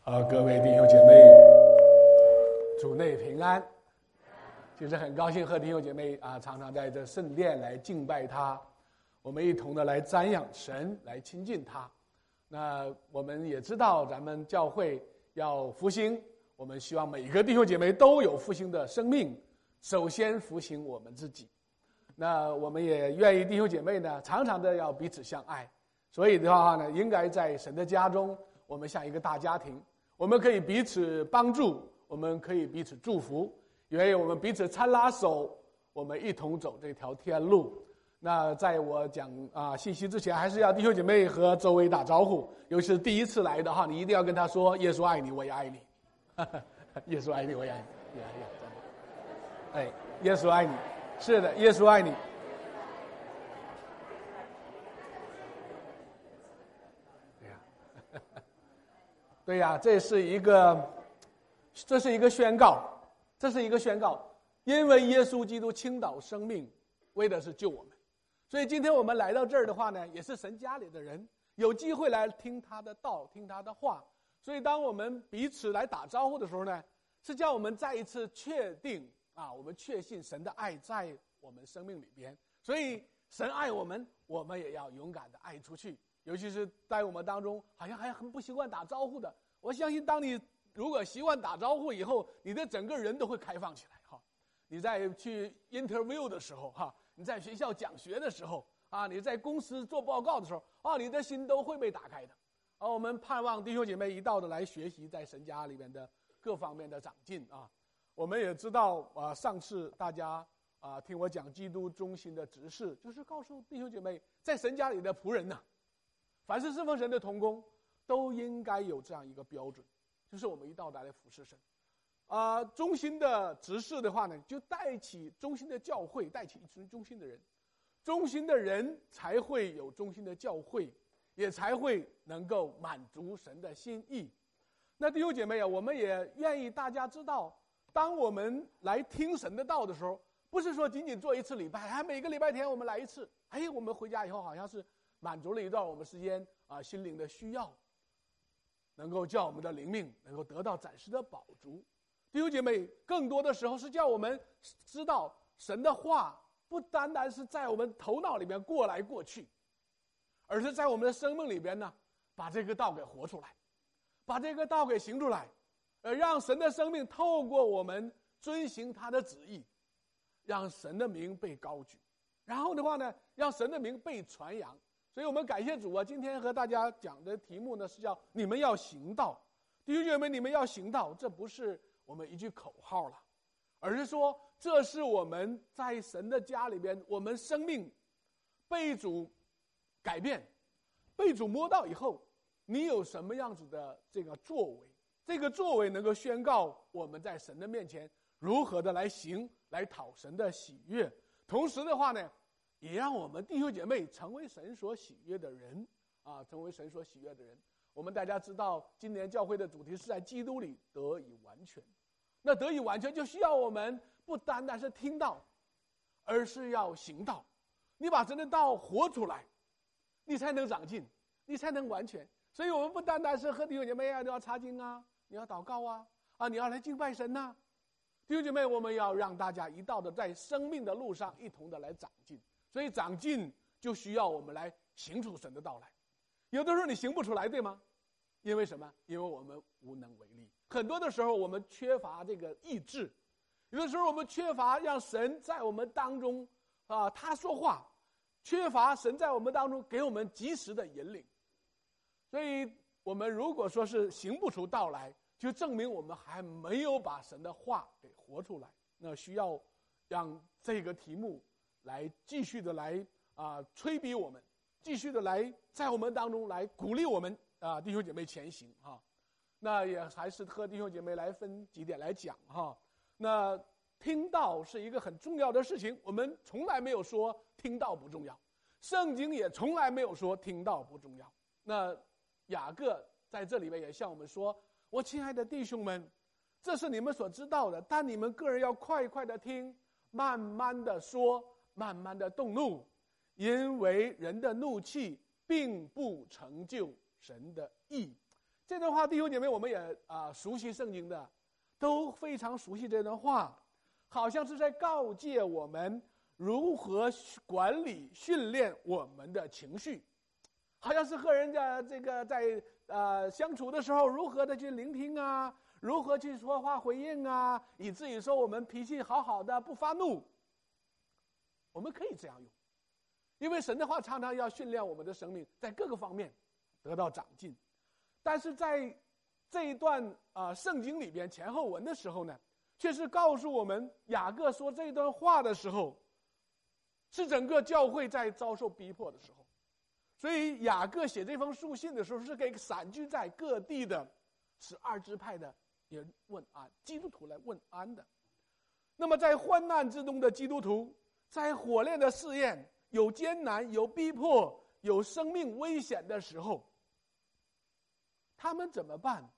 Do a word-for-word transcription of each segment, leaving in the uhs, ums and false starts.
啊，各位弟兄姐妹，主内平安。其实很高兴和弟兄姐妹啊，常常在这圣殿来敬拜他，我们一同的来瞻仰神，来亲近他。那我们也知道，咱们教会要复兴，我们希望每一个弟兄姐妹都有复兴的生命。首先复兴我们自己，那我们也愿意弟兄姐妹呢，常常的要彼此相爱。所以的话呢，应该在神的家中，我们像一个大家庭。我们可以彼此帮助，我们可以彼此祝福，因为我们彼此搀拉手，我们一同走这条天路。那在我讲啊信息之前，还是要弟兄姐妹和周围打招呼，尤其是第一次来的哈，你一定要跟他说：耶稣爱你，我也爱你。耶稣爱你，我也爱你。哎，耶稣爱你，是的，耶稣爱你。对呀，这是一个，这是一个宣告，这是一个宣告，因为耶稣基督倾倒生命，为的是救我们，所以今天我们来到这儿的话呢，也是神家里的人，有机会来听他的道，听他的话，所以当我们彼此来打招呼的时候呢，是叫我们再一次确定啊，我们确信神的爱在我们生命里边，所以神爱我们，我们也要勇敢的爱出去。尤其是在我们当中好像还很不习惯打招呼的，我相信当你如果习惯打招呼以后，你的整个人都会开放起来哈。你在去 interview 的时候哈，你在学校讲学的时候啊，你在公司做报告的时候啊，你的心都会被打开的。而我们盼望弟兄姐妹一道的来学习在神家里面的各方面的长进啊。我们也知道啊，上次大家啊听我讲基督中心的执事，就是告诉弟兄姐妹，在神家里的仆人呢、啊。凡是侍奉神的同工，都应该有这样一个标准，就是我们一道来服侍神。啊、呃，中心的执事的话呢，就带起中心的教会，带起一群中心的人，中心的人才会有中心的教会，也才会能够满足神的心意。那弟兄姐妹啊，我们也愿意大家知道，当我们来听神的道的时候，不是说仅仅做一次礼拜，还每个礼拜天我们来一次，哎，我们回家以后好像是满足了一段我们时间啊心灵的需要，能够叫我们的灵命能够得到暂时的饱足。弟兄姐妹，更多的时候是叫我们知道神的话不单单是在我们头脑里面过来过去，而是在我们的生命里边呢，把这个道给活出来，把这个道给行出来，呃，让神的生命透过我们遵行他的旨意，让神的名被高举，然后的话呢，让神的名被传扬。所以我们感谢主啊！今天和大家讲的题目呢是叫“你们要行道”，弟兄姐妹，你们要行道，这不是我们一句口号了，而是说这是我们在神的家里边，我们生命被主改变，被主摸到以后，你有什么样子的这个作为？这个作为能够宣告我们在神的面前如何的来行，来讨神的喜悦。同时的话呢，也让我们弟兄姐妹成为神所喜悦的人啊，成为神所喜悦的人。我们大家知道，今年教会的主题是在基督里得以完全。那得以完全，就需要我们不单单是听道，而是要行道。你把神的道活出来，你才能长进，你才能完全。所以我们不单单是和弟兄姐妹啊，你要查经啊，你要祷告啊，啊，你要来敬拜神呐、啊。弟兄姐妹，我们要让大家一道的在生命的路上一同的来长进。所以长进就需要我们来行出神的道来，有的时候你行不出来，对吗？因为什么？因为我们无能为力。很多的时候我们缺乏这个意志，有的时候我们缺乏让神在我们当中啊，他说话，缺乏神在我们当中给我们及时的引领。所以我们如果说是行不出道来，就证明我们还没有把神的话给活出来。那需要让这个题目来继续的来啊、呃、催逼我们，继续的来在我们当中来鼓励我们啊、呃、弟兄姐妹前行哈。那也还是和弟兄姐妹来分几点来讲哈。那听道是一个很重要的事情，我们从来没有说听道不重要，圣经也从来没有说听道不重要。那雅各在这里面也向我们说，我亲爱的弟兄们，这是你们所知道的，但你们个人要快快的听，慢慢的说，慢慢的动怒，因为人的怒气并不成就神的义。 这段话弟兄姐妹我们也啊、呃、熟悉圣经的，都非常熟悉这段话，好像是在告诫我们如何管理训练我们的情绪，好像是和人家这个在呃相处的时候如何的去聆听啊，如何去说话回应啊，以至于说我们脾气好好的不发怒。我们可以这样用，因为神的话常常要训练我们的生命在各个方面得到长进。但是在这一段啊、呃、圣经里边前后文的时候呢，却是告诉我们雅各说这段话的时候，是整个教会在遭受逼迫的时候。所以雅各写这封书信的时候，是给散居在各地的十二支派的人问安，基督徒来问安的。那么在患难之中的基督徒，在火炼的试验、有艰难、有逼迫、有生命危险的时候，他们怎么办？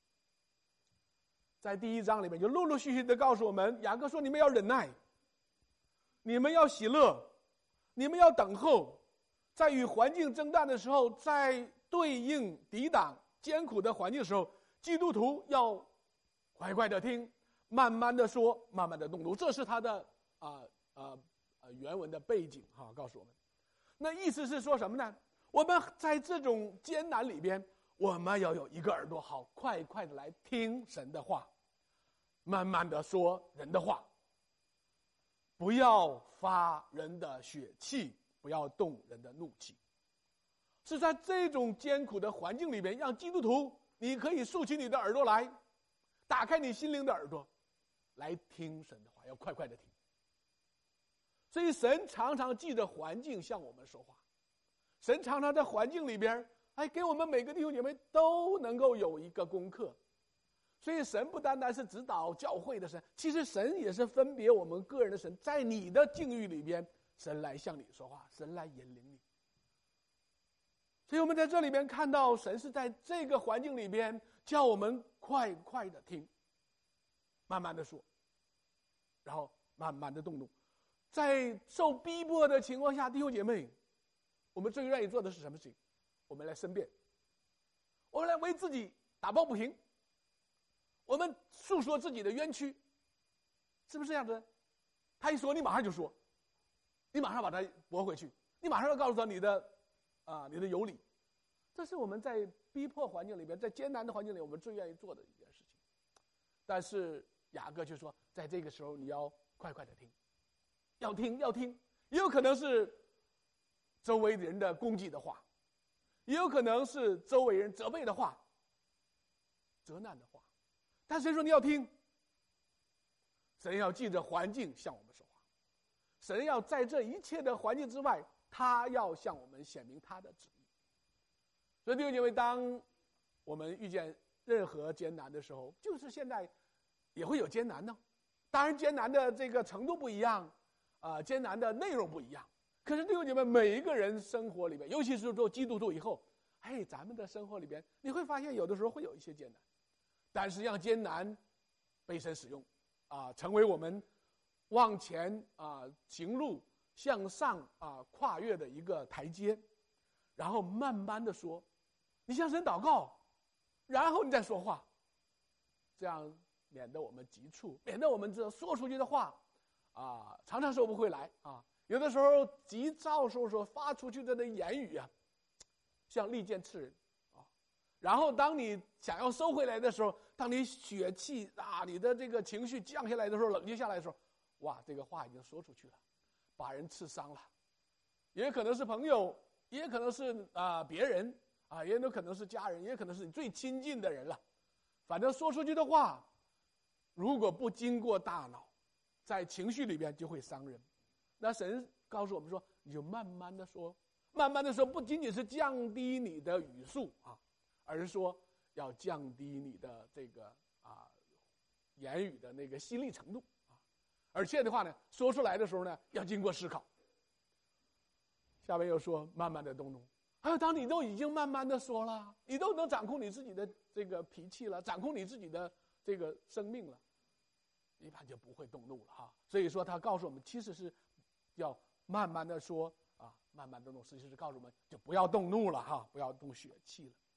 在第一章里面就陆陆续续的告诉我们，雅各说：你们要忍耐，你们要喜乐，你们要等候，在与环境征战的时候，在对应抵挡艰苦的环境的时候，基督徒要乖乖的听，慢慢的说，慢慢的动怒。这是他的啊啊啊原文的背景哈、啊，告诉我们。那意思是说什么呢？我们在这种艰难里边，我们要有一个耳朵，好快快的来听神的话，慢慢的说人的话，不要发人的血气，不要动人的怒气。是在这种艰苦的环境里边，让基督徒你可以竖起你的耳朵来，打开你心灵的耳朵，来听神的话，要快快的听。所以神常常记着环境向我们说话，神常常在环境里边，哎，给我们每个弟兄姐妹都能够有一个功课。所以神不单单是指导教会的神，其实神也是分别我们个人的神，在你的境遇里边，神来向你说话，神来引领你。所以我们在这里边看到，神是在这个环境里边叫我们快快的听，慢慢的说，然后慢慢的动怒。在受逼迫的情况下，弟兄姐妹，我们最愿意做的是什么事情？我们来申辩，我们来为自己打抱不平，我们诉说自己的冤屈，是不是这样子？他一说，你马上就说，你马上把他驳回去，你马上要告诉他你的啊，你的有理。这是我们在逼迫环境里边，在艰难的环境里，我们最愿意做的一件事情。但是雅各就说，在这个时候你要快快的听，要听要听，也有可能是周围人的攻击的话，也有可能是周围人责备的话，责难的话。但谁说你要听？神要记着环境向我们说话，神要在这一切的环境之外，他要向我们显明他的旨意。所以弟兄姐妹，当我们遇见任何艰难的时候，就是现在也会有艰难呢。当然艰难的这个程度不一样啊、呃，艰难的内容不一样。可是弟兄姐妹，每一个人生活里面，尤其是做基督徒以后，哎，咱们的生活里边，你会发现有的时候会有一些艰难，但是让艰难被神使用啊、呃，成为我们往前啊、呃、行路向上啊、呃、跨越的一个台阶，然后慢慢的说，你向神祷告，然后你再说话，这样免得我们急促，免得我们这说出去的话啊常常收不回来啊。有的时候急躁时候说发出去的那言语啊，像利剑刺人啊。然后当你想要收回来的时候，当你血气啊，你的这个情绪降下来的时候，冷静下来的时候，哇，这个话已经说出去了，把人刺伤了。也可能是朋友，也可能是啊、呃、别人啊，也有可能是家人，也可能是你最亲近的人了。反正说出去的话，如果不经过大脑，在情绪里边就会伤人。那神告诉我们说，你就慢慢的说，慢慢的说，不仅仅是降低你的语速啊，而是说要降低你的这个啊言语的那个犀利程度啊。而且的话呢，说出来的时候呢，要经过思考。下面又说慢慢的动怒，还有当你都已经慢慢的说了，你都能掌控你自己的这个脾气了，掌控你自己的这个生命了，一般就不会动怒了哈。所以说他告诉我们，其实是要慢慢的说啊，慢慢的动怒，实际是告诉我们就不要动怒了哈，不要动血气了。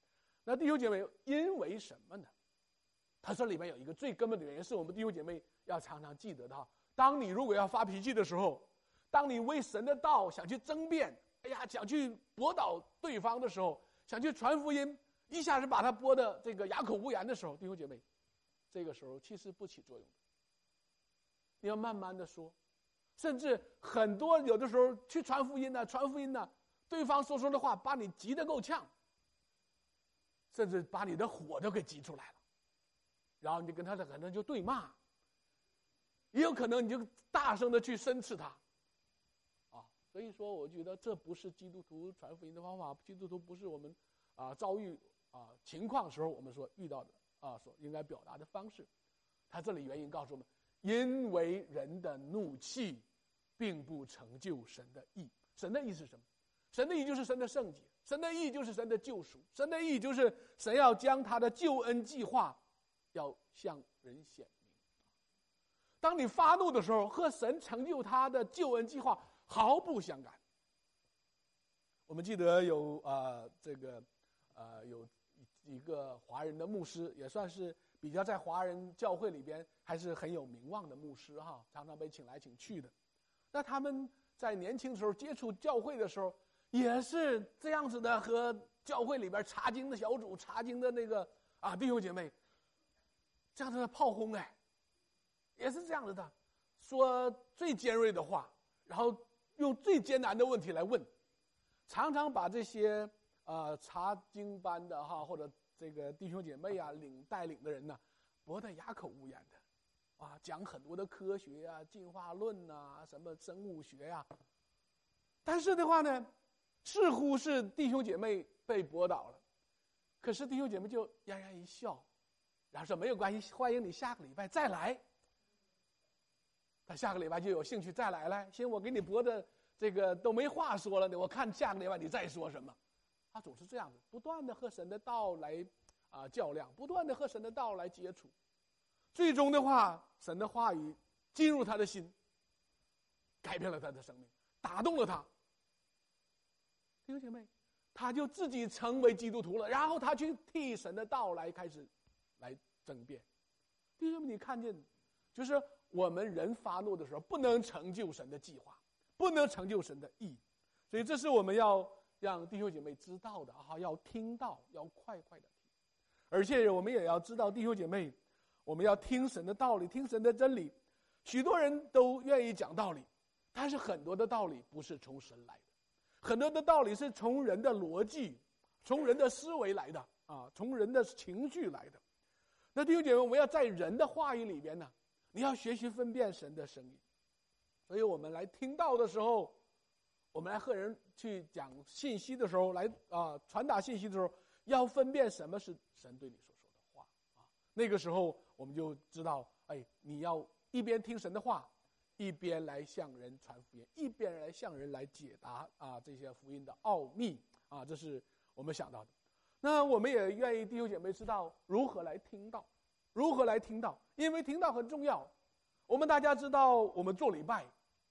那弟兄姐妹，因为什么呢？他说里面有一个最根本的原因，是我们弟兄姐妹要常常记得的。当你如果要发脾气的时候，当你为神的道想去争辩，哎呀，想去驳倒对方的时候，想去传福音，一下子把他驳的这个哑口无言的时候，弟兄姐妹，这个时候其实不起作用的。你要慢慢的说，甚至很多有的时候去传福音呢、啊，传福音呢、啊，对方所说的话把你急得够呛，甚至把你的火都给急出来了，然后你跟他的可能就对骂，也有可能你就大声的去申斥他，啊，所以说我觉得这不是基督徒传福音的方法，基督徒不是我们啊遭遇啊情况时候我们所遇到的啊所应该表达的方式。他这里原因告诉我们，因为人的怒气并不成就神的义。神的义是什么？神的义就是神的圣洁，神的义就是神的救赎，神的义就是神要将他的救恩计划要向人显明。当你发怒的时候，和神成就他的救恩计划毫不相干。我们记得有呃这个呃有一个华人的牧师，也算是比较在华人教会里边还是很有名望的牧师哈，常常被请来请去的。那他们在年轻时候接触教会的时候，也是这样子的，和教会里边查经的小组、查经的那个啊弟兄姐妹，这样子的炮轰哎，也是这样子的，说最尖锐的话，然后用最艰难的问题来问，常常把这些呃查经班的哈或者这个弟兄姐妹啊领带领的人呢，驳得哑口无言的，啊，讲很多的科学啊、进化论啊、什么生物学呀、啊，但是的话呢，似乎是弟兄姐妹被驳倒了，可是弟兄姐妹就嫣然一笑，然后说没有关系，欢迎你下个礼拜再来。他下个礼拜就有兴趣再来了，行，我给你驳的这个都没话说了呢，我看下个礼拜你再说什么。他总是这样子，不断的和神的道来啊较量，不断的和神的道来接触，最终的话，神的话语进入他的心，改变了他的生命，打动了他。弟兄姐妹，他就自己成为基督徒了，然后他去替神的道来开始来争辩。弟兄们，你看见，就是我们人发怒的时候，不能成就神的计划，不能成就神的意，所以这是我们要让弟兄姐妹知道的啊，要听到，要快快的听，而且我们也要知道，弟兄姐妹，我们要听神的道理，听神的真理。许多人都愿意讲道理，但是很多的道理不是从神来的，很多的道理是从人的逻辑、从人的思维来的啊，从人的情绪来的。那弟兄姐妹，我们要在人的话语里边呢，你要学习分辨神的声音。所以我们来听到的时候，我们来和人去讲信息的时候，来啊传达信息的时候，要分辨什么是神对你所说的话啊。那个时候我们就知道，哎，你要一边听神的话，一边来向人传福音，一边来向人来解答啊这些福音的奥秘啊，这是我们想到的。那我们也愿意弟兄姐妹知道如何来听到，如何来听到，因为听到很重要。我们大家知道，我们做礼拜。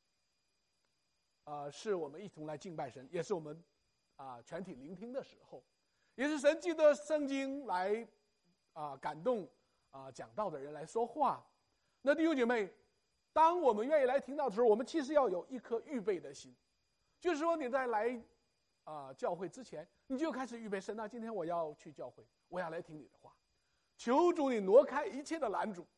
啊、呃，是我们一同来敬拜神，也是我们啊、呃、全体聆听的时候，也是神记得圣经来啊、呃、感动啊、呃、讲道的人来说话。那弟兄姐妹，当我们愿意来听到的时候，我们其实要有一颗预备的心，就是说你在来啊、呃、教会之前，你就开始预备神啊，今天我要去教会，我要来听你的话，求主你挪开一切的拦阻，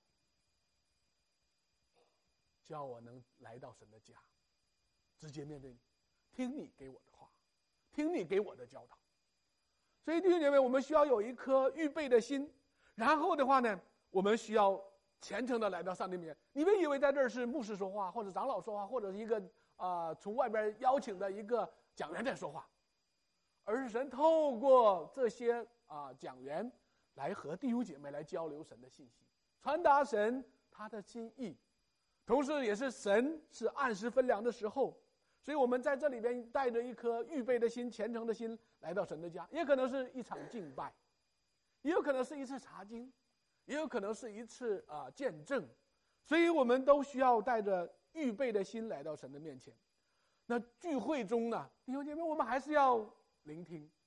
叫我能来到神的家。直接面对你，听你给我的话，听你给我的教导。所以弟兄姐妹，我们需要有一颗预备的心，然后的话呢，我们需要虔诚的来到上帝面前。你们以为在这儿是牧师说话，或者长老说话，或者是一个啊、呃、从外边邀请的一个讲员在说话，而是神透过这些啊、呃、讲员来和弟兄姐妹来交流神的信息，传达神他的心意，同时也是神是按时分粮的时候。所以我们在这里边带着一颗预备的心、虔诚的心来到神的家，也可能是一场敬拜，也有可能是一次查经，也有可能是一次啊、呃、见证。所以我们都需要带着预备的心来到神的面前。那聚会中呢，弟兄姐妹，我们还是要聆听，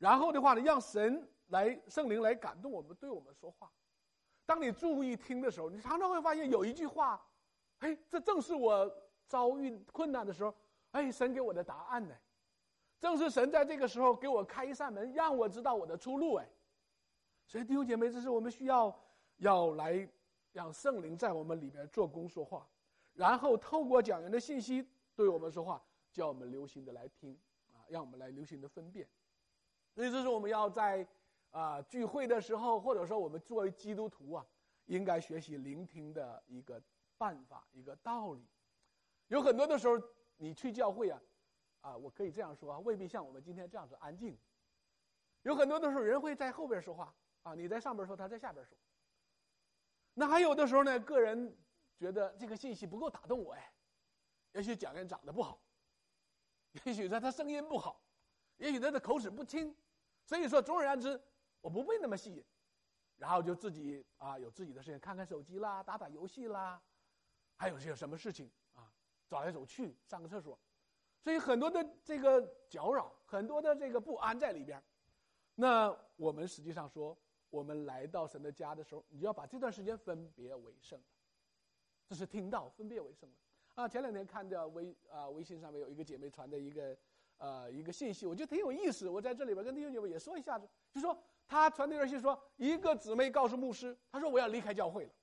然后的话呢，让神来圣灵来感动我们，对我们说话。当你注意听的时候，你常常会发现有一句话，哎，这正是我遭遇困难的时候，哎，神给我的答案呢。正是神在这个时候给我开一扇门，让我知道我的出路。哎，所以弟兄姐妹，这是我们需要要来让圣灵在我们里边做工说话，然后透过讲员的信息对我们说话，叫我们留心的来听啊，让我们来留心的分辨。所以这是我们要在啊、呃、聚会的时候，或者说我们作为基督徒啊，应该学习聆听的一个办法，一个道理。有很多的时候，你去教会啊。啊，我可以这样说啊，未必像我们今天这样子安静。有很多的时候，人会在后边说话啊，你在上边说，他在下边说。那还有的时候呢，个人觉得这个信息不够打动我，哎，也许讲员长得不好，也许他他声音不好，也许他的口齿不清，所以说总而言之，我不被那么吸引，然后就自己啊有自己的事情，看看手机啦，打打游戏啦，还有些什么事情啊，走来走去，上个厕所。所以很多的这个搅扰，很多的这个不安在里边。那我们实际上说，我们来到神的家的时候，你就要把这段时间分别为圣了。这是听到分别为圣了啊！前两天看到微啊微信上面有一个姐妹传的一个呃一个信息，我觉得挺有意思。我在这里边跟弟兄姐妹也说一下子，就说他传那段信说，一个姊妹告诉牧师，他说我要离开教会了。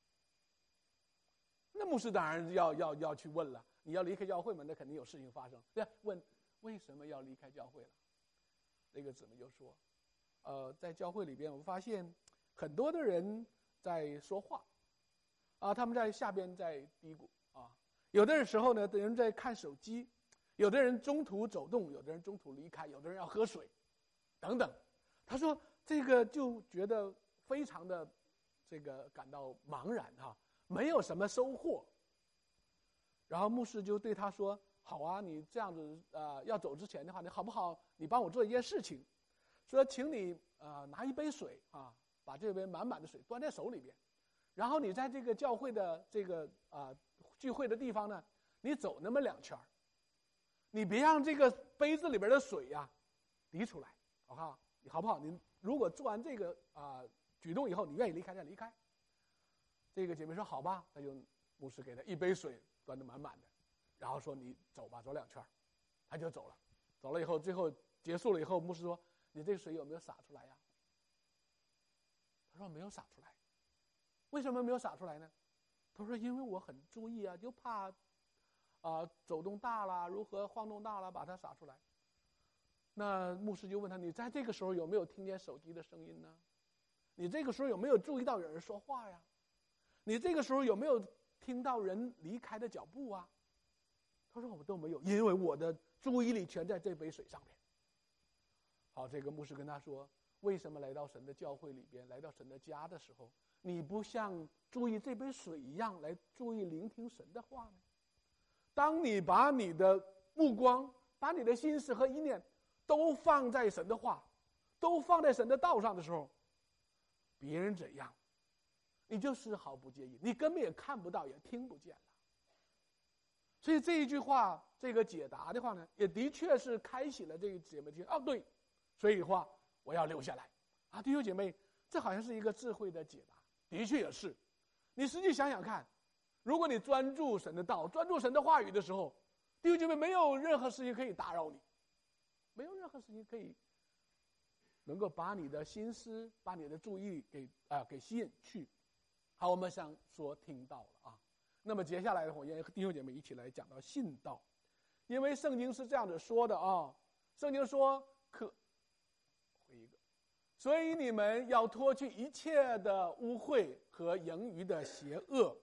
那牧师当然要要要去问了。你要离开教会嘛？那肯定有事情发生。对，问为什么要离开教会了？那个姊妹就说：“呃，在教会里边，我发现很多的人在说话，啊，他们在下边在嘀咕啊。有的时候呢，有人在看手机，有的人中途走动，有的人中途离开，有的人要喝水，等等。”他说：“这个就觉得非常的这个感到茫然哈、啊，没有什么收获。”然后牧师就对他说：“好啊，你这样子呃要走之前的话，你好不好？你帮我做一件事情，说请你呃拿一杯水啊，把这杯满满的水端在手里边，然后你在这个教会的这个啊、呃、聚会的地方呢，你走那么两圈，你别让这个杯子里边的水呀、啊、滴出来，好不好？你好不好？你如果做完这个啊、呃、举动以后，你愿意离开再离开。”这个姐妹说：“好吧。”那就牧师给她一杯水。端得满满的，然后说你走吧，走两圈，他就走了。走了以后，最后结束了以后，牧师说：“你这个水有没有洒出来呀？”他说：“没有洒出来。”为什么没有洒出来呢？他说：“因为我很注意啊，就怕啊、呃、走动大了，如何晃动大了，把它洒出来。”那牧师就问他：“你在这个时候有没有听见手机的声音呢？你这个时候有没有注意到有人说话呀？你这个时候有没有听到人离开的脚步啊？”他说：“我都没有，因为我的注意力全在这杯水上面。”好，这个牧师跟他说：“为什么来到神的教会里边，来到神的家的时候，你不像注意这杯水一样来注意聆听神的话呢？当你把你的目光、把你的心思和意念都放在神的话，都放在神的道上的时候，别人怎样，你就丝毫不介意，你根本也看不到，也听不见了。”所以这一句话，这个解答的话呢，也的确是开启了这个姐妹听。哦，对，所以的话我要留下来啊，弟兄姐妹，这好像是一个智慧的解答，的确也是。你实际想想看，如果你专注神的道，专注神的话语的时候，弟兄姐妹，没有任何事情可以打扰你，没有任何事情可以能够把你的心思、把你的注意力给啊、呃、给吸引去。好，我们想说听到了啊。那么接下来的话，我也和弟兄姐妹一起来讲到信道，因为圣经是这样子说的啊，圣经说可回一个，所以你们要脱去一切的污秽和盈余的邪恶，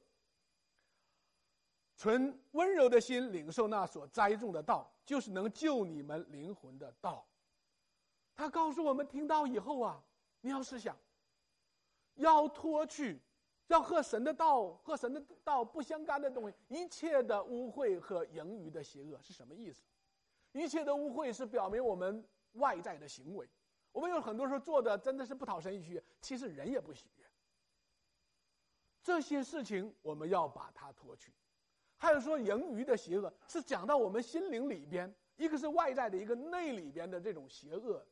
存温柔的心领受那所栽种的道，就是能救你们灵魂的道。他告诉我们，听到以后啊，你要思想，要脱去。要和神的道和神的道不相干的东西，一切的污秽和盈余的邪恶是什么意思？一切的污秽是表明我们外在的行为，我们有很多时候做的真的是不讨神喜悦，其实人也不喜悦。这些事情我们要把它脱去。还有说盈余的邪恶，是讲到我们心灵里边，一个是外在的，一个内里边的这种邪恶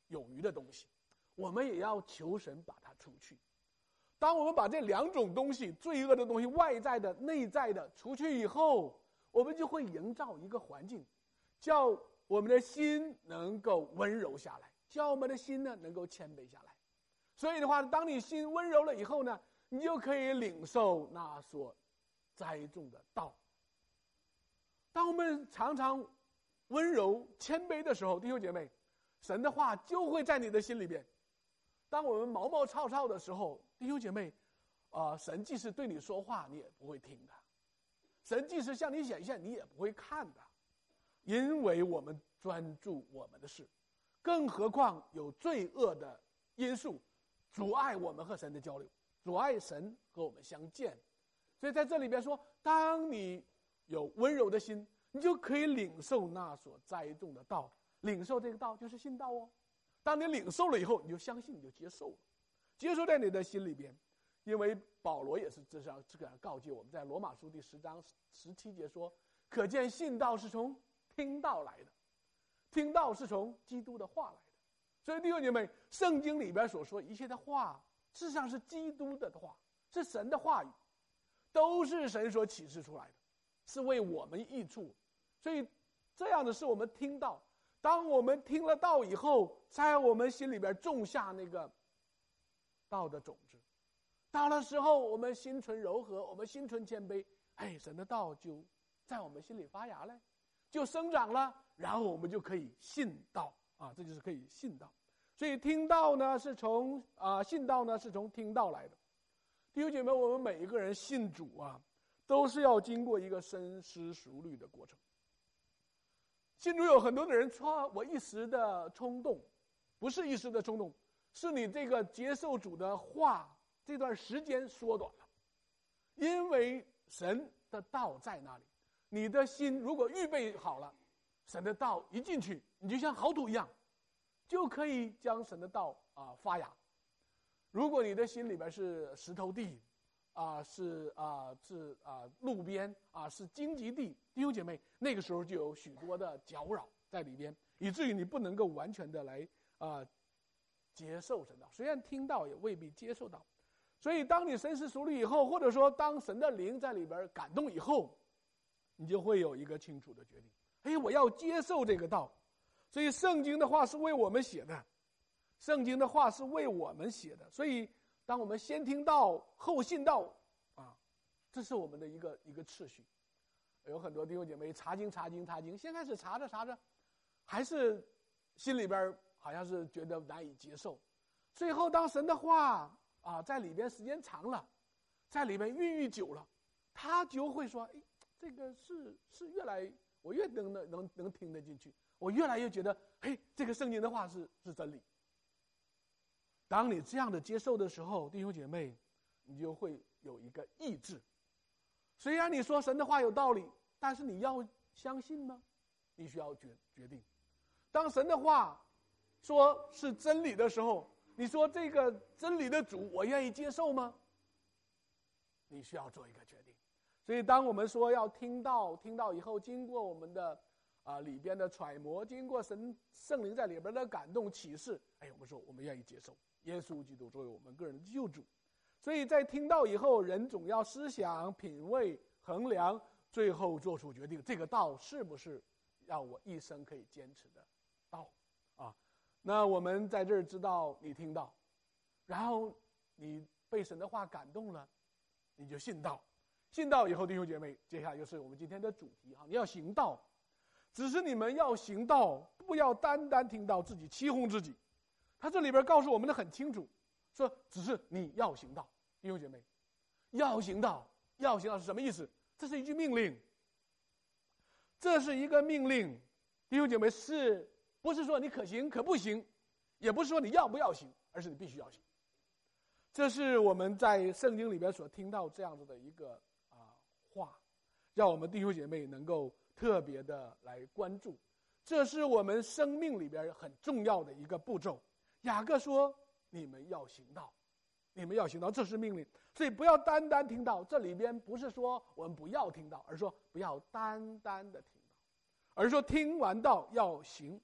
有余的东西，我们也要求神把它除去。当我们把这两种东西，罪恶的东西，外在的、内在的除去以后，我们就会营造一个环境，叫我们的心能够温柔下来，叫我们的心呢能够谦卑下来。所以的话，当你心温柔了以后呢，你就可以领受那所栽种的道。当我们常常温柔谦卑的时候，弟兄姐妹，神的话就会在你的心里边。当我们毛毛糙糙的时候，弟兄姐妹，啊、呃，神即使对你说话，你也不会听的；神即使向你显现，你也不会看的，因为我们专注我们的事，更何况有罪恶的因素阻碍我们和神的交流，阻碍神和我们相见。所以在这里边说，当你有温柔的心，你就可以领受那所栽种的道。领受这个道就是信道哦。当你领受了以后，你就相信，你就接受了，接受在你的心里边。因为保罗也是这样这样告诫我们，在罗马书第十章十七节说，可见信道是从听道来的，听道是从基督的话来的。所以弟兄姐妹，圣经里边所说一切的话，事实上是基督的话，是神的话语，都是神所启示出来的，是为我们益处。所以这样的是我们听到，当我们听了道以后，在我们心里边种下那个道的种子，到了时候我们心存柔和，我们心存谦卑，哎，神的道就在我们心里发芽了，就生长了，然后我们就可以信道啊，这就是可以信道。所以听道呢是从啊，信道呢是从听道来的。弟兄姐妹，我们每一个人信主啊，都是要经过一个深思熟虑的过程。信主有很多的人说，我一时的冲动，不是一时的冲动，是你这个接受主的话，这段时间缩短了。因为神的道在那里，你的心如果预备好了，神的道一进去，你就像好土一样，就可以将神的道啊发芽。如果你的心里边是石头地，啊是啊是啊路边啊是荆棘地，弟兄姐妹，那个时候就有许多的搅扰在里边，以至于你不能够完全的来啊接受神道，虽然听到也未必接受到。所以当你深思熟虑以后，或者说当神的灵在里边感动以后，你就会有一个清楚的决定，哎，我要接受这个道。所以圣经的话是为我们写的，圣经的话是为我们写的，所以当我们先听道后信道啊，这是我们的一个一个次序。有很多弟兄姐妹查经查经查经，先开始查着查着，还是心里边好像是觉得难以接受，最后当神的话啊在里边时间长了，在里边孕育久了，他就会说，哎，这个是是越来我越能能能能听得进去，我越来越觉得，嘿，这个圣经的话是是真理。当你这样的接受的时候，弟兄姐妹，你就会有一个意志。虽然你说神的话有道理，但是你要相信吗？你需要决决定。当神的话说是真理的时候，你说这个真理的主，我愿意接受吗？你需要做一个决定。所以当我们说要听到，听到以后经过我们的啊、呃、里边的揣摩，经过神圣灵在里边的感动启示，哎，我们说我们愿意接受耶稣基督作为我们个人的救主。所以在听到以后，人总要思想、品味、衡量，最后做出决定，这个道是不是让我一生可以坚持的道啊？那我们在这儿知道你听到，然后你被神的话感动了，你就信道。信道以后，弟兄姐妹，接下来就是我们今天的主题哈，你要行道。只是你们要行道，不要单单听到自己欺哄自己。他这里边告诉我们的很清楚，说只是你要行道，弟兄姐妹，要行道，要行道是什么意思？这是一句命令，这是一个命令，弟兄姐妹，是不是说你可行可不行，也不是说你要不要行，而是你必须要行。这是我们在圣经里边所听到这样子的一个啊话，让我们弟兄姐妹能够特别的来关注，这是我们生命里边很重要的一个步骤。雅各说，你们要行道，你们要行道，这是命令。所以不要单单听到，这里边不是说我们不要听到，而是说不要单单的听到，而是说听完道要行。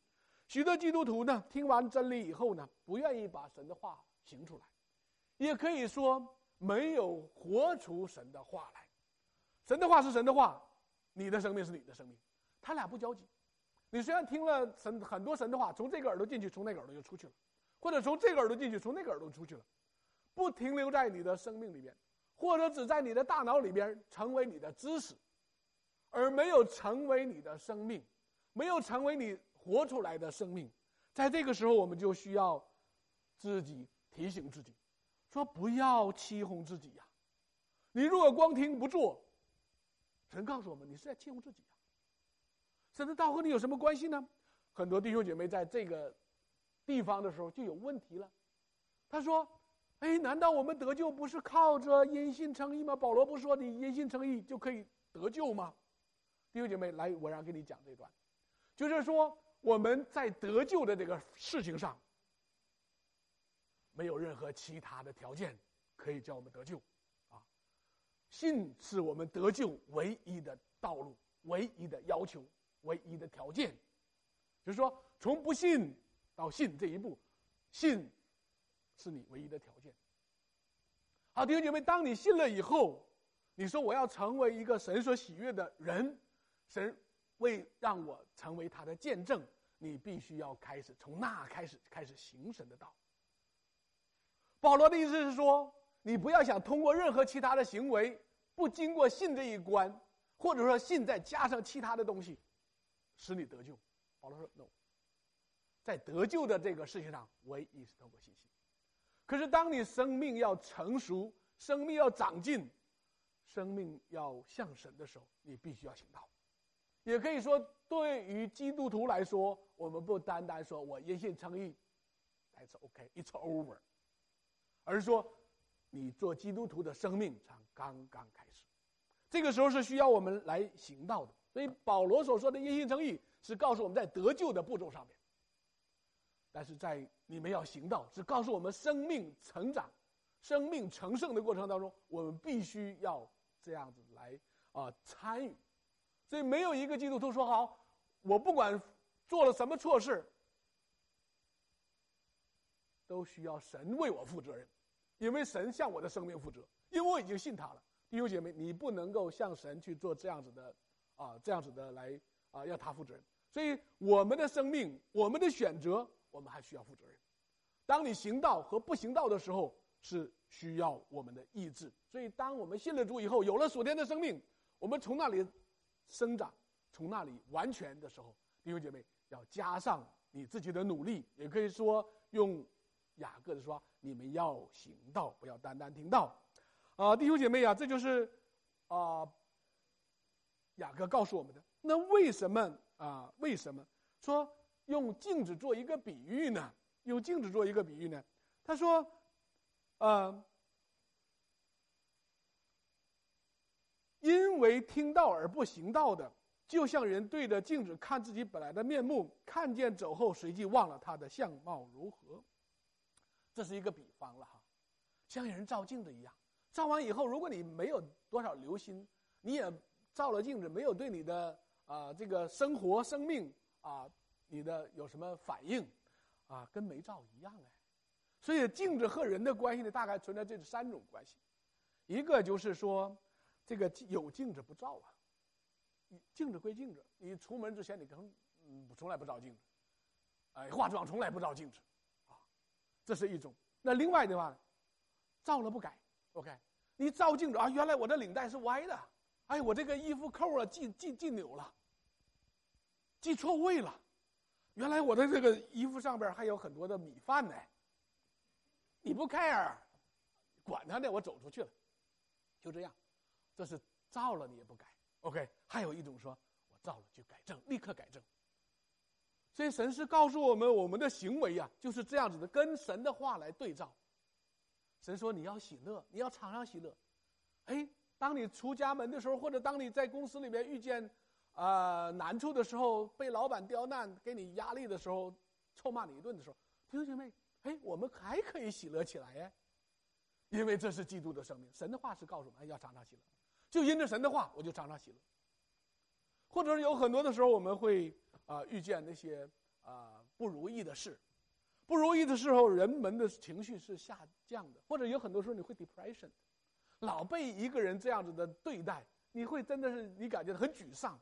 许多基督徒呢，听完真理以后呢，不愿意把神的话行出来，也可以说没有活出神的话来。神的话是神的话，你的生命是你的生命，他俩不交集。你虽然听了神很多神的话，从这个耳朵进去，从那个耳朵就出去了，或者从这个耳朵进去，从那个耳朵出去了，不停留在你的生命里边，或者只在你的大脑里边成为你的知识，而没有成为你的生命，没有成为你活出来的生命。在这个时候，我们就需要自己提醒自己，说不要欺哄自己呀。你如果光听不做，神告诉我们，你是在欺哄自己呀。神的道和你有什么关系呢？很多弟兄姐妹在这个地方的时候就有问题了。他说：“哎，难道我们得救不是靠着因信称义吗？保罗不说你因信称义就可以得救吗？”弟兄姐妹，来，我让给你讲这段，就是说我们在得救的这个事情上，没有任何其他的条件可以叫我们得救，啊，信是我们得救唯一的道路，唯一的要求，唯一的条件。就是说，从不信到信这一步，信是你唯一的条件。好，弟兄姐妹，当你信了以后，你说我要成为一个神所喜悦的人，神为让我成为他的见证，你必须要开始从那开始开始行神的道。保罗的意思是说，你不要想通过任何其他的行为，不经过信这一关，或者说信再加上其他的东西，使你得救。保罗说 no， 在得救的这个事情上，唯一是通过信心。可是当你生命要成熟，生命要长进，生命要向神的时候，你必须要行道。也可以说，对于基督徒来说，我们不单单说我因信称义 ，that's okay, it's over， 而是说你做基督徒的生命才刚刚开始。这个时候是需要我们来行道的。所以保罗所说的因信称义，是告诉我们在得救的步骤上面。但是在你们要行道，是告诉我们生命成长、生命成圣的过程当中，我们必须要这样子来啊、呃、参与。所以没有一个基督徒说好，我不管做了什么错事，都需要神为我负责任，因为神向我的生命负责，因为我已经信他了。弟兄姐妹，你不能够向神去做这样子的啊，这样子的来啊，要他负责任。所以我们的生命，我们的选择，我们还需要负责任。当你行道和不行道的时候，是需要我们的意志。所以当我们信了主以后，有了属天的生命，我们从那里生长，从那里完全的时候，弟兄姐妹要加上你自己的努力，也可以说用雅各的说，你们要行道，不要单单听道。啊、呃，弟兄姐妹啊，这就是啊、呃、雅各告诉我们的。那为什么啊、呃？为什么说用镜子做一个比喻呢？用镜子做一个比喻呢？他说，呃，因为听道而不行道的，就像人对着镜子看自己本来的面目，看见走后，随即忘了他的相貌如何。这是一个比方了哈，像人照镜子一样，照完以后，如果你没有多少留心，你也照了镜子，没有对你的啊、呃、这个生活、生命啊、呃，你的有什么反应啊，跟没照一样哎。所以镜子和人的关系呢，大概存在这三种关系。一个就是说，这个有镜子不照啊，镜子归镜子，你出门之前你可能嗯从来不照镜子，哎，化妆从来不照镜子，啊，这是一种。那另外的话，照了不改 ，OK， 你照镜子啊，原来我的领带是歪的，哎，我这个衣服扣啊系系系扭了，系错位了，原来我的这个衣服上边还有很多的米饭呢。你不 care， 管他呢，我走出去了，就这样，这是照了你也不改 ，OK。还有一种说，我照了就改正，立刻改正。所以神是告诉我们，我们的行为啊，就是这样子的，跟神的话来对照。神说你要喜乐，你要常常喜乐。哎，当你出家门的时候，或者当你在公司里面遇见呃难处的时候，被老板刁难，给你压力的时候，臭骂你一顿的时候，弟兄姐妹，哎，我们还可以喜乐起来哎，因为这是基督的生命。神的话是告诉我们，哎，要常常喜乐，就因着神的话，我就常常喜乐。或者是有很多的时候，我们会啊、呃、遇见那些啊、呃、 不如意的事，不如意的时候，人们的情绪是下降的，或者有很多时候你会 depression， 老被一个人这样子的对待，你会真的是你感觉很沮丧。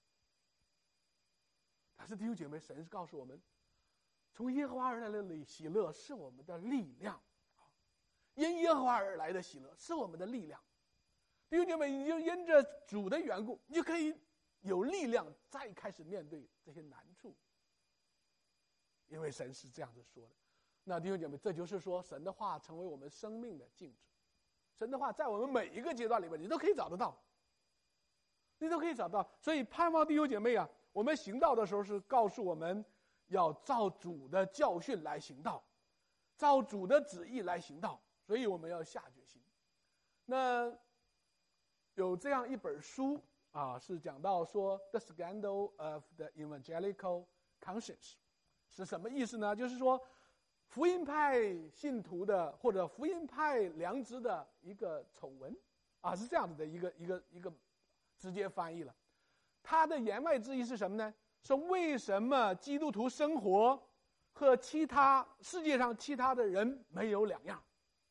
但是弟兄姐妹，神是告诉我们，从耶和华而来的喜乐是我们的力量，因耶和华而来的喜乐是我们的力量。弟兄姐妹，你就因着主的缘故，你就可以有力量再开始面对这些难处，因为神是这样子说的。那弟兄姐妹，这就是说神的话成为我们生命的镜子，神的话在我们每一个阶段里面你都可以找得到，你都可以找到。所以盼望弟兄姐妹啊，我们行道的时候是告诉我们要照主的教训来行道，照主的旨意来行道，所以我们要下决心。那有这样一本书啊，是讲到说 The Scandal of the Evangelical Conscience 是什么意思呢？就是说福音派信徒的或者福音派良知的一个丑闻啊，是这样子的一个一个一个直接翻译了。它的言外之意是什么呢？说为什么基督徒生活和其他世界上其他的人没有两样？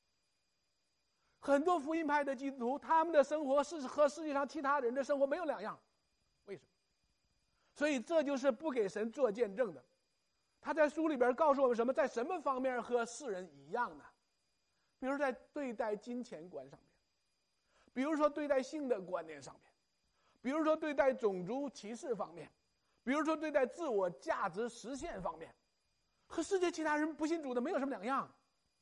很多福音派的基督徒，他们的生活是和世界上其他人的生活没有两样，为什么？所以这就是不给神做见证的。他在书里边告诉我们什么？在什么方面和世人一样呢？比如在对待金钱观上面，比如说对待性的观念上面，比如说对待种族歧视方面，比如说对待自我价值实现方面，和世界其他人不信主的没有什么两样。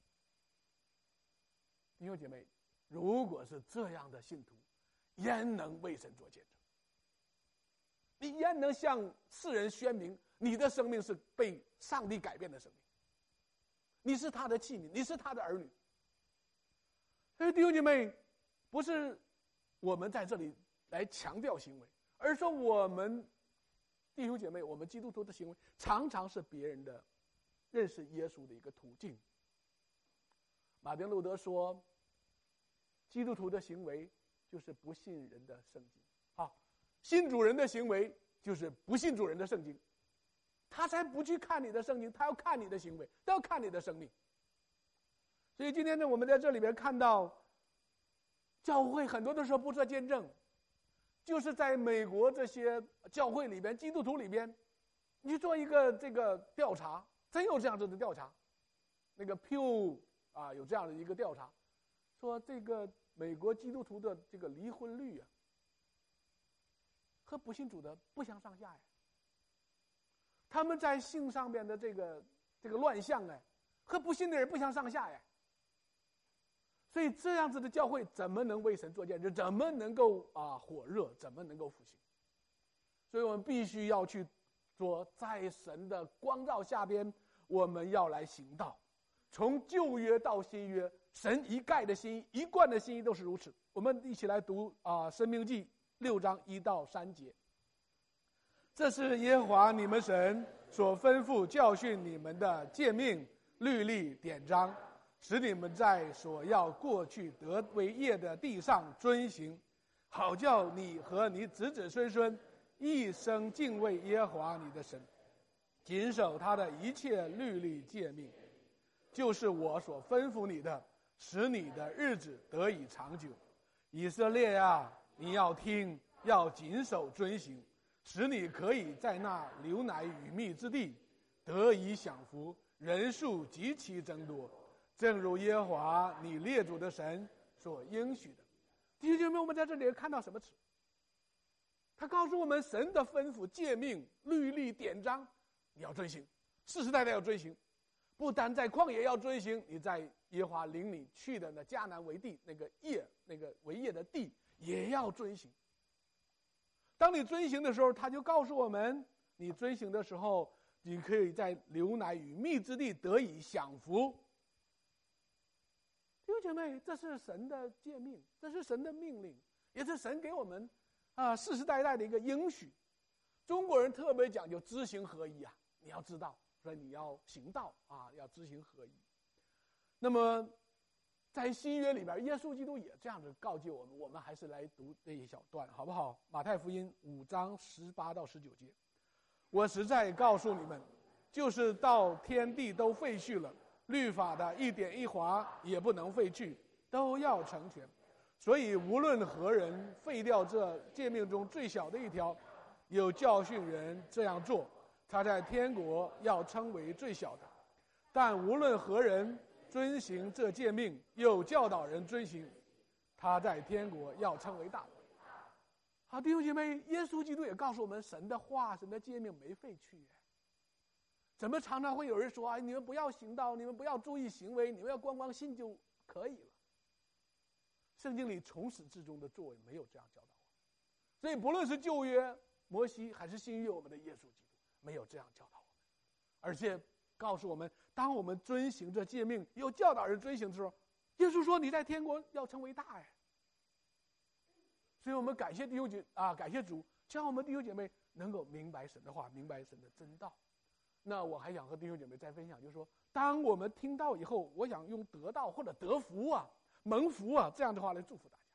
弟兄姐妹，如果是这样的信徒，焉能为神做见证？你焉能向世人宣明你的生命是被上帝改变的生命？你是他的器皿，你是他的儿女。所以弟兄姐妹，不是我们在这里来强调行为，而是说我们弟兄姐妹，我们基督徒的行为常常是别人的认识耶稣的一个途径。马丁路德说，基督徒的行为就是不信人的圣经，好，信主人的行为就是不信主人的圣经。他才不去看你的圣经，他要看你的行为，他要看你的生命。所以今天呢，我们在这里边看到，教会很多的时候不做见证，就是在美国这些教会里边，基督徒里边，你去做一个这个调查，真有这样子的调查，那个 Pew 啊有这样的一个调查，说这个美国基督徒的这个离婚率啊，和不信主的不相上下呀。他们在性上面的这个这个乱象哎，和不信的人不相上下哎。所以这样子的教会怎么能为神做见证？怎么能够啊火热？怎么能够复兴？所以我们必须要去说，在神的光照下边，我们要来行道。从旧约到新约，神一概的心意，一贯的心意都是如此。我们一起来读啊《申命记》六章一到三节。这是耶和华你们神所吩咐教训你们的诫命、律例、典章，使你们在所要过去得为业的地上遵行，好叫你和你子子孙孙一生敬畏耶和华你的神，谨守他的一切律例诫命，就是我所吩咐你的，使你的日子得以长久。以色列啊，你要听，要谨守遵行，使你可以在那流奶与蜜之地得以享福，人数极其增多，正如耶和华你列祖的神所应许的。弟兄姐妹，我们在这里看到什么词？他告诉我们神的吩咐、诫命、律例、典章，你要遵行，世世代代要遵行。不单在旷野要遵行，你在耶和华领你去的那迦南为地那个业那个为业的地也要遵行。当你遵行的时候，他就告诉我们，你遵行的时候，你可以在流奶与蜜之地得以享福。弟兄姐妹，这是神的诫命，这是神的命令，也是神给我们啊世世代代的一个应许。中国人特别讲究知行合一啊，你要知道，所以你要行道啊，要知行合一。那么在新约里边，耶稣基督也这样子告诫我们，我们还是来读这一小段好不好？马太福音五章十八到十九节，我实在告诉你们， 就是到天地都废去了，律法的一点一划也不能废去，都要成全。所以无论何人废掉这诫命中最小的一条，有教训人这样做，他在天国要称为最小的；但无论何人遵行这诫命，又教导人遵行，他在天国要称为大的。好，弟兄姐妹，耶稣基督也告诉我们，神的话、神的诫命没废去。怎么常常会有人说：“哎，你们不要行道，你们不要注意行为，你们要光光信就可以了。”圣经里从始至终的作为没有这样教导我们，所以不论是旧约摩西还是新约我们的耶稣基督，没有这样教导我们，而且告诉我们，当我们遵行这诫命，又教导人遵行的时候，耶稣说：“你在天国要称为大。”哎，所以我们感谢弟兄姐啊，感谢主，叫我们弟兄姐妹能够明白神的话，明白神的真道。那我还想和弟兄姐妹再分享，就是说，当我们听到以后，我想用得到或者得福啊、蒙福啊这样的话来祝福大家。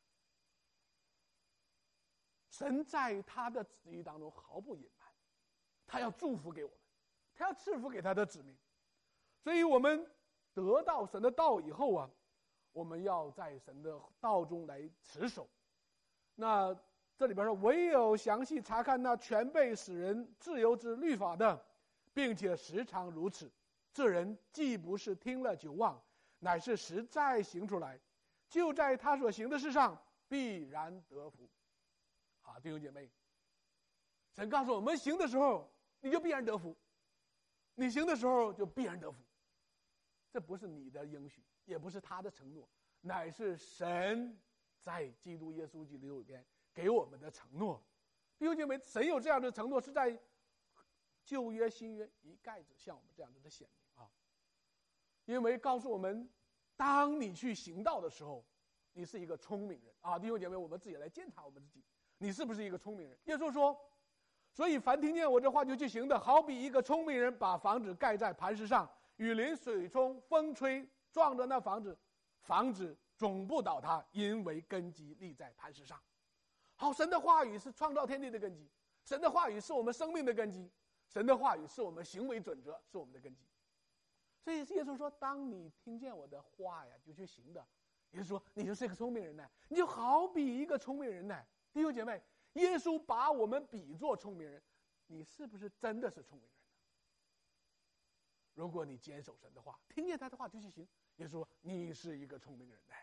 神在他的旨意当中毫不隐瞒，他要祝福给我们，他要赐福给他的子民。所以我们得到神的道以后啊，我们要在神的道中来持守。那这里边说，唯有详细查看那全被使人自由之律法的，并且时常如此，这人既不是听了就忘，乃是实在行出来，就在他所行的事上必然得福。好，弟兄姐妹，神告诉我们，行的时候你就必然得福，你行的时候就必然得福。这不是你的应许，也不是他的承诺，乃是神在基督耶稣基督里边给我们的承诺。弟兄姐妹，神有这样的承诺，是在旧约新约一概子像我们这样子的显明啊。因为告诉我们，当你去行道的时候，你是一个聪明人啊。弟兄姐妹，我们自己来检查我们自己，你是不是一个聪明人？耶稣说，所以凡听见我这话就去行的，好比一个聪明人把房子盖在磐石上，雨淋水冲风吹，撞着那房子，房子总不倒塌，因为根基立在磐石上。好，神的话语是创造天地的根基，神的话语是我们生命的根基，神的话语是我们行为准则，是我们的根基。所以耶稣说，当你听见我的话呀，就去行的，也就是说你就是一个聪明人呢，你就好比一个聪明人呢。弟兄姐妹，耶稣把我们比作聪明人，你是不是真的是聪明人呢？如果你坚守神的话，听见他的话就去行，耶稣说你是一个聪明人呢。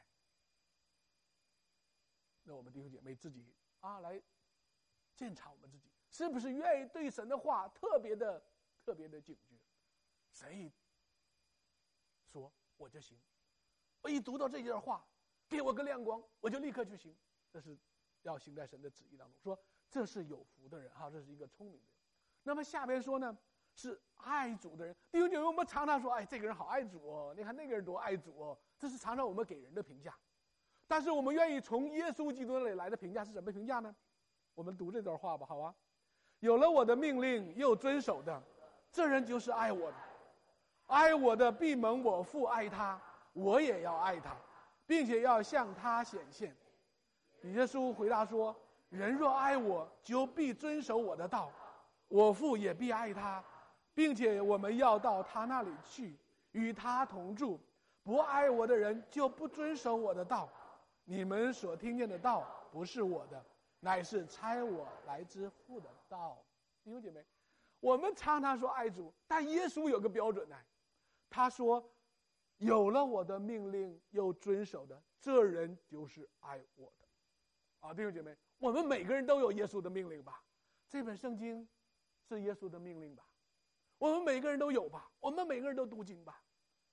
那我们弟兄姐妹自己啊，来检查我们自己，是不是愿意对神的话特别的、特别的警觉？谁说我就行，我一读到这段话，给我个亮光，我就立刻去行。这是要行在神的旨意当中。说这是有福的人哈，这是一个聪明的人。那么下边说呢，是爱主的人。弟兄姐妹，我们常常说，哎，这个人好爱主哦，你看那个人多爱主哦，这是常常我们给人的评价。但是我们愿意从耶稣基督那里来的评价是什么评价呢？我们读这段话吧，好吧？有了我的命令又遵守的，这人就是爱我的。爱我的必蒙我父爱他，我也要爱他，并且要向他显现。耶稣回答说，人若爱我，就必遵守我的道，我父也必爱他，并且我们要到他那里去，与他同住。不爱我的人就不遵守我的道。你们所听见的道不是我的，乃是差我来之父的道。弟兄姐妹，我们常常说爱主，但耶稣有个标准呢，他说有了我的命令又遵守的，这人就是爱我的。啊，弟兄姐妹，我们每个人都有耶稣的命令吧？这本圣经是耶稣的命令吧？我们每个人都有吧？我们每个人都读经吧？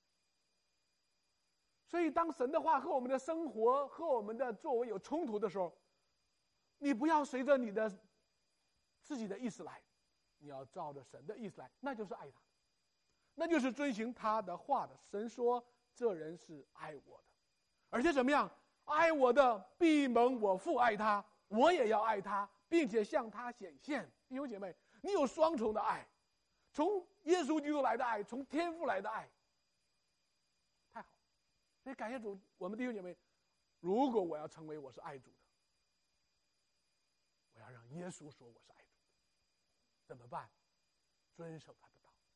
所以当神的话和我们的生活和我们的作为有冲突的时候，你不要随着你的自己的意思来，你要照着神的意思来，那就是爱他，那就是遵行他的话的。神说这人是爱我的，而且怎么样？爱我的必蒙我父爱他，我也要爱他，并且向他显现。弟兄姐妹，你有双重的爱，从耶稣基督来的爱，从天父来的爱，太好。所以感谢主，我们弟兄姐妹，如果我要成为我是爱主的，我要让耶稣说我是爱主的，怎么办？遵守他的道，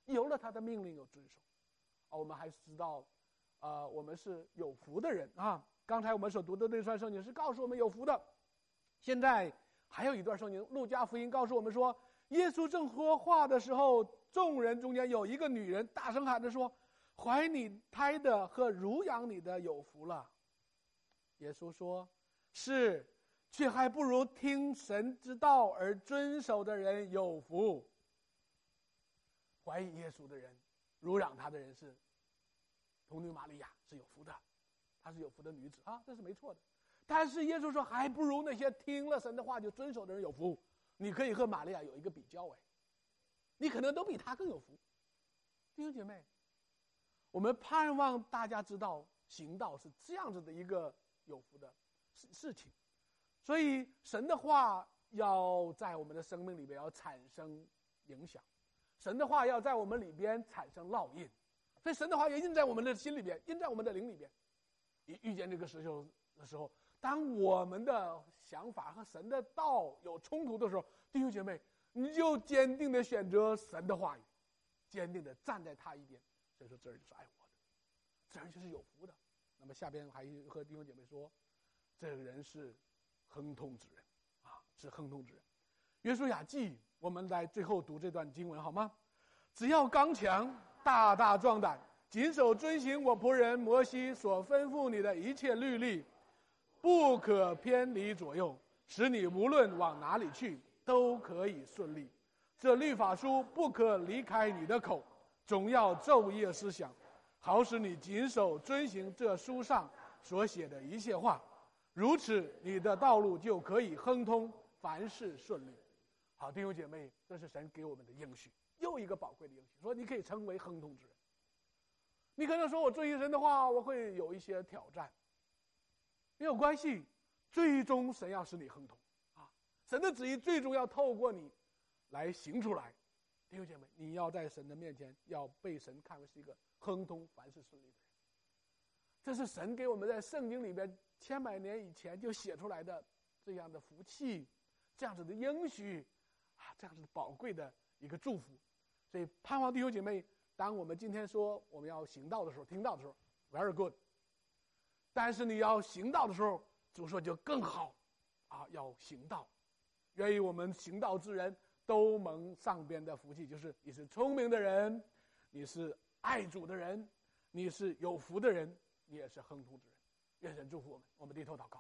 有了他的命令有遵守。啊，我们还知道，呃，我们是有福的人啊。刚才我们所读的那段圣经是告诉我们有福的。现在还有一段圣经，路加福音告诉我们说，耶稣正说话的时候，众人中间有一个女人大声喊着说：“怀你胎的和乳养你的有福了。”耶稣说：“是，却还不如听神之道而遵守的人有福。”怀疑耶稣的人，乳养他的人是童女玛利亚，是有福的，她是有福的女子啊，这是没错的。但是耶稣说，还不如那些听了神的话就遵守的人有福。你可以和玛利亚有一个比较，哎，你可能都比她更有福。弟兄姐妹，我们盼望大家知道行道是这样子的一个有福的事事情，所以神的话要在我们的生命里边要产生影响，神的话要在我们里边产生烙印，所以神的话也印在我们的心里边，印在我们的灵里边。一遇见这个时候的时候，当我们的想法和神的道有冲突的时候，弟兄姐妹，你就坚定的选择神的话语，坚定的站在他一边。所以说，这人就是爱我的，这人就是有福的。那么下边还和弟兄姐妹说，这个人是亨通之人啊，是亨通之人。约书亚记，我们来最后读这段经文好吗？只要刚强，大大壮胆，谨守遵行我仆人摩西所吩咐你的一切律例，不可偏离左右，使你无论往哪里去都可以顺利。这律法书不可离开你的口，总要昼夜思想，好使你谨守遵行这书上所写的一切话，如此你的道路就可以亨通，凡事顺利。好，弟兄姐妹，这是神给我们的应许，又一个宝贵的应许，说你可以成为亨通之人。你可能说我遵行神的话，我会有一些挑战，没有关系，最终神要使你亨通啊！神的旨意最终要透过你来行出来。弟兄姐妹，你要在神的面前要被神看为是一个亨通、凡事顺利的人。这是神给我们在圣经里边千百年以前就写出来的这样的福气，这样子的应许啊，这样子的宝贵的一个祝福。所以盼望弟兄姐妹，当我们今天说我们要行道的时候，听到的时候 very good， 但是你要行道的时候，主说就更好啊，要行道。愿意我们行道之人都蒙上边的福气，就是你是聪明的人，你是爱主的人，你是有福的人，你也是亨通之人。愿神祝福我们。我们低头祷告。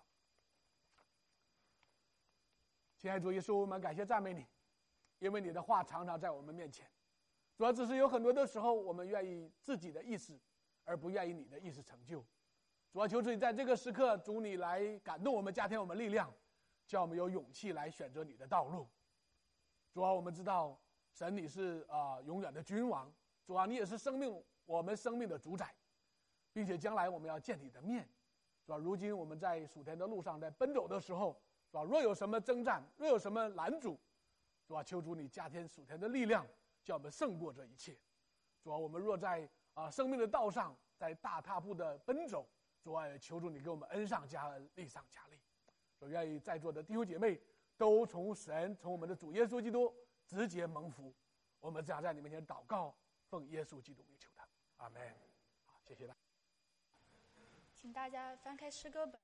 亲爱的主耶稣，我们感谢赞美你，因为你的话常常在我们面前。主要只是有很多的时候，我们愿意自己的意思，而不愿意你的意思成就。主要求主你在这个时刻，主你来感动我们，加添我们力量，叫我们有勇气来选择你的道路。主啊，我们知道神你是啊、呃、永远的君王，主啊，你也是生命我们生命的主宰，并且将来我们要见你的面。主啊，如今我们在属天的路上在奔走的时候，主啊，若有什么征战，若有什么拦阻，主啊，求主你加添属天的力量，叫我们胜过这一切。主啊，我们若在啊、呃、生命的道上在大踏步的奔走，主啊，也求主你给我们恩上加恩，力上加力。我愿意在座的弟兄姐妹都从神，从我们的主耶稣基督直接蒙福。我们这样在你面前祷告，奉耶稣基督名求他，阿门。好，谢谢大家。 请大家翻开诗歌本。